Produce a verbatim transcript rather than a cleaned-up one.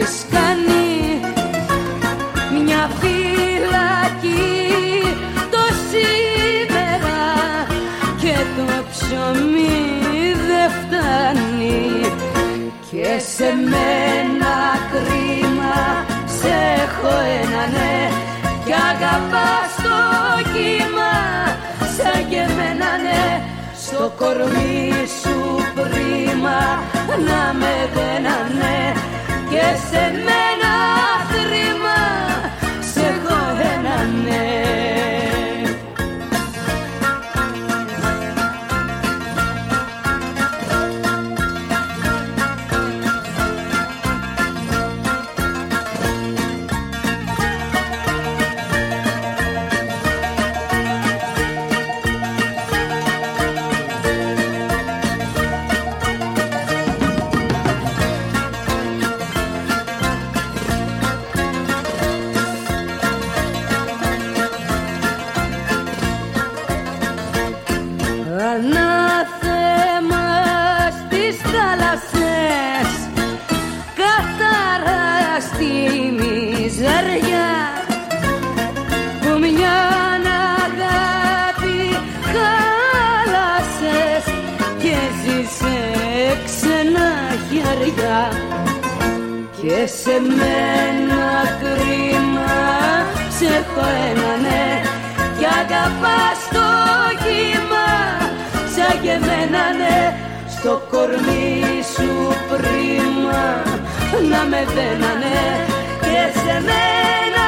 έχεις κάνει μια φυλακή το σήμερα και το ψωμί δεν φτάνει και σε μένα κρίμα σε έχω ένα ναι κι αγαπάς το κύμα σαν και εμένα ναι στο κορμί σου πρίμα να με δένανε και σε μένα θρήμα σε έχω ένα ναι. Ανάθεμα στις θάλασσες, καθαρά στη μιζεριά που μια αγάπη χάλασες και ζήσε ξένα χέρια και σε μένα κρίμα σε έχω ένα ναι κι αγαπάς το κύμα σαν και εμένα ναι στο κορμί σου πρίμα να με δένανε και σε μένα